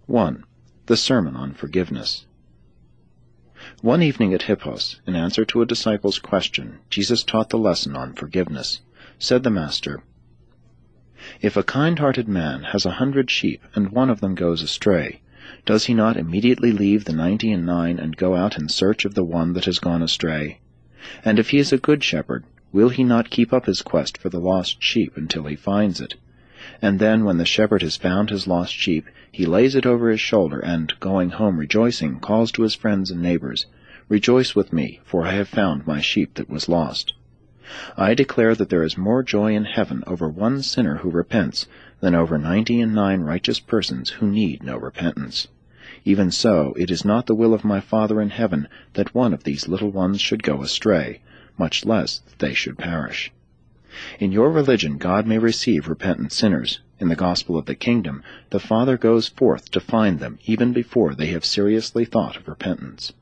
1. The Sermon on Forgiveness. One evening at Hippos, in answer to a disciple's question, Jesus taught the lesson on forgiveness. Said the Master, "If a kind-hearted man has 100 sheep, and one of them goes astray, does he not immediately leave the 99 and go out in search of the one that has gone astray? And if he is a good shepherd, will he not keep up his quest for the lost sheep until he finds it? And then, when the shepherd has found his lost sheep, he lays it over his shoulder, and, going home rejoicing, calls to his friends and neighbors, 'Rejoice with me, for I have found my sheep that was lost.' I declare that there is more joy in heaven over one sinner who repents than over 99 righteous persons who need no repentance. Even so, it is not the will of my Father in heaven that one of these little ones should go astray, much less that they should perish." In your religion God may receive repentant sinners. In the gospel of the kingdom, the Father goes forth to find them even before they have seriously thought of repentance.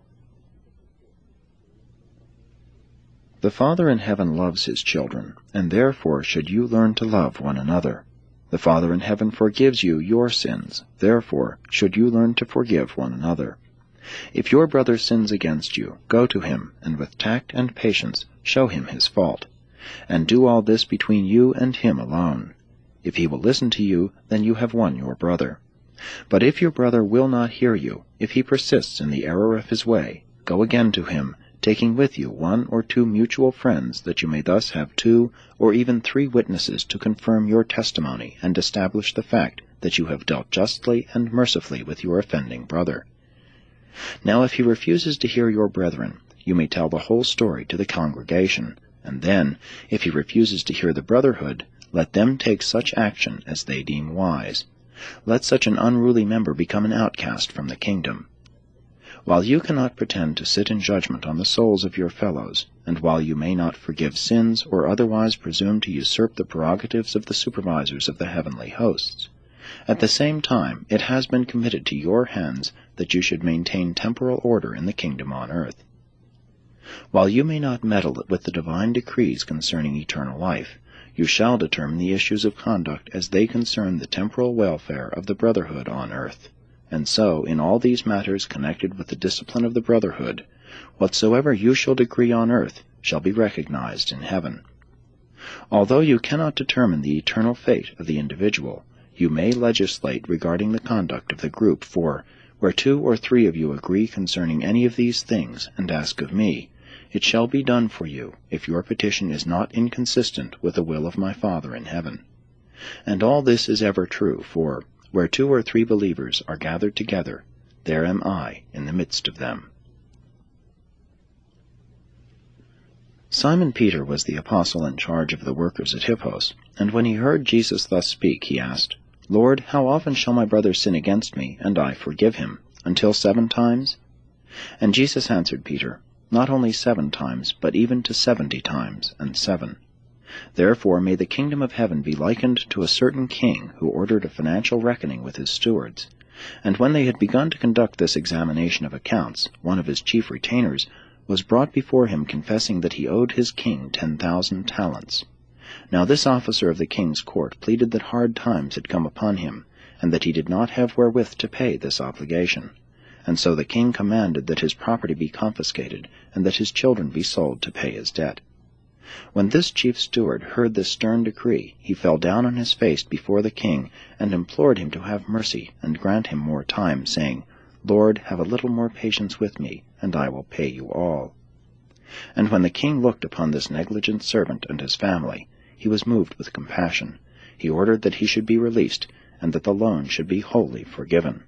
The Father in heaven loves his children, and therefore should you learn to love one another. The Father in heaven forgives you your sins, therefore should you learn to forgive one another. If your brother sins against you, go to him, and with tact and patience show him his fault. And do all this between you and him alone. If he will listen to you, then you have won your brother. But if your brother will not hear you, if he persists in the error of his way, go again to him, taking with you 1 or 2 mutual friends, that you may thus have 2 or even 3 witnesses to confirm your testimony and establish the fact that you have dealt justly and mercifully with your offending brother. Now if he refuses to hear your brethren, you may tell the whole story to the congregation, and then, if he refuses to hear the brotherhood, let them take such action as they deem wise. Let such an unruly member become an outcast from the kingdom. While you cannot pretend to sit in judgment on the souls of your fellows, and while you may not forgive sins or otherwise presume to usurp the prerogatives of the supervisors of the heavenly hosts, at the same time it has been committed to your hands that you should maintain temporal order in the kingdom on earth. While you may not meddle with the divine decrees concerning eternal life, you shall determine the issues of conduct as they concern the temporal welfare of the brotherhood on earth. And so, in all these matters connected with the discipline of the brotherhood, whatsoever you shall decree on earth shall be recognized in heaven. Although you cannot determine the eternal fate of the individual, you may legislate regarding the conduct of the group, for, where 2 or 3 of you agree concerning any of these things, and ask of me, it shall be done for you, if your petition is not inconsistent with the will of my Father in heaven. And all this is ever true, for, where 2 or 3 believers are gathered together, there am I in the midst of them. Simon Peter was the apostle in charge of the workers at Hippos, and when he heard Jesus thus speak, he asked, "Lord, how often shall my brother sin against me, and I forgive him? Until 7 times? And Jesus answered Peter, "Not only 7 times, but even to 70 times and 7. Therefore may the kingdom of heaven be likened to a certain king who ordered a financial reckoning with his stewards. And when they had begun to conduct this examination of accounts, one of his chief retainers was brought before him confessing that he owed his king 10,000 talents. Now this officer of the king's court pleaded that hard times had come upon him, and that he did not have wherewith to pay this obligation. And so the king commanded that his property be confiscated, and that his children be sold to pay his debt. When this chief steward heard this stern decree, he fell down on his face before the king, and implored him to have mercy, and grant him more time, saying, 'Lord, have a little more patience with me, and I will pay you all.' And when the king looked upon this negligent servant and his family, he was moved with compassion. He ordered that he should be released, and that the loan should be wholly forgiven.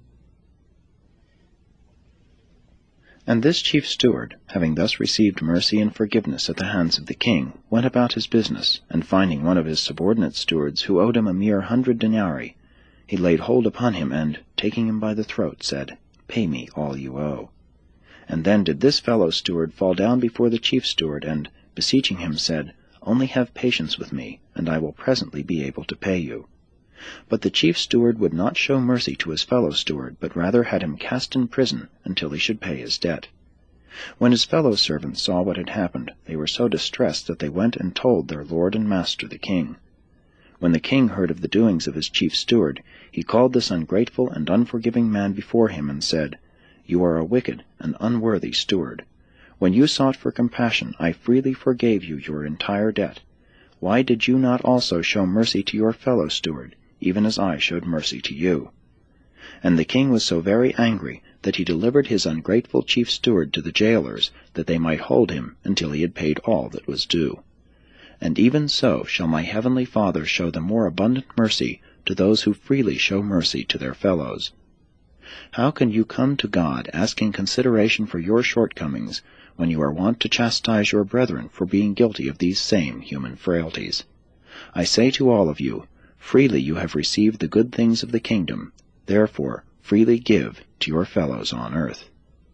And this chief steward, having thus received mercy and forgiveness at the hands of the king, went about his business, and finding one of his subordinate stewards who owed him a mere 100 denarii, he laid hold upon him, and, taking him by the throat, said, 'Pay me all you owe.' And then did this fellow steward fall down before the chief steward, and, beseeching him, said, 'Only have patience with me, and I will presently be able to pay you.' But the chief steward would not show mercy to his fellow steward, but rather had him cast in prison until he should pay his debt. When his fellow servants saw what had happened, they were so distressed that they went and told their lord and master the king. When the king heard of the doings of his chief steward, he called this ungrateful and unforgiving man before him and said, "You are a wicked and unworthy steward. When you sought for compassion, I freely forgave you your entire debt. Why did you not also show mercy to your fellow steward, even as I showed mercy to you?" And the king was so very angry that he delivered his ungrateful chief steward to the jailers, that they might hold him until he had paid all that was due. And even so shall my heavenly Father show the more abundant mercy to those who freely show mercy to their fellows. How can you come to God asking consideration for your shortcomings, when you are wont to chastise your brethren for being guilty of these same human frailties? I say to all of you, freely you have received the good things of the kingdom, therefore freely give to your fellows on earth.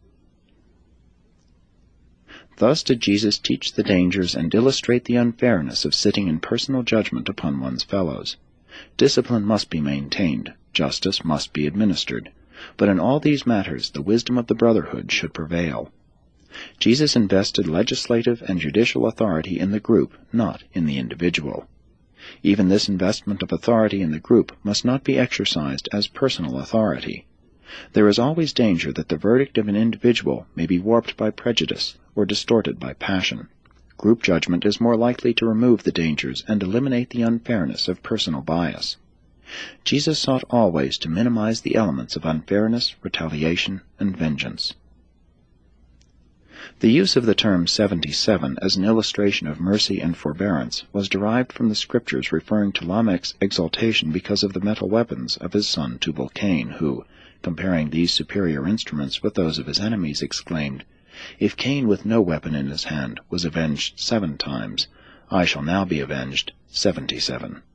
Thus did Jesus teach the dangers and illustrate the unfairness of sitting in personal judgment upon one's fellows. Discipline must be maintained, justice must be administered, but in all these matters the wisdom of the brotherhood should prevail. Jesus invested legislative and judicial authority in the group, not in the individual. Even this investment of authority in the group must not be exercised as personal authority. There is always danger that the verdict of an individual may be warped by prejudice or distorted by passion. Group judgment is more likely to remove the dangers and eliminate the unfairness of personal bias. Jesus sought always to minimize the elements of unfairness, retaliation, and vengeance. The use of the term 77 as an illustration of mercy and forbearance was derived from the scriptures referring to Lamech's exultation because of the metal weapons of his son Tubal-Cain, who, comparing these superior instruments with those of his enemies, exclaimed, "If Cain with no weapon in his hand was avenged 7 times, I shall now be avenged 77."